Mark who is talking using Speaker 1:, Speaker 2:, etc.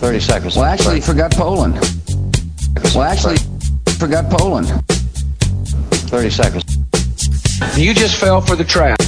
Speaker 1: 30 seconds.
Speaker 2: Well, actually, forgot Poland. Well, actually, forgot Poland.
Speaker 1: 30 seconds.
Speaker 3: You just fell for the trap.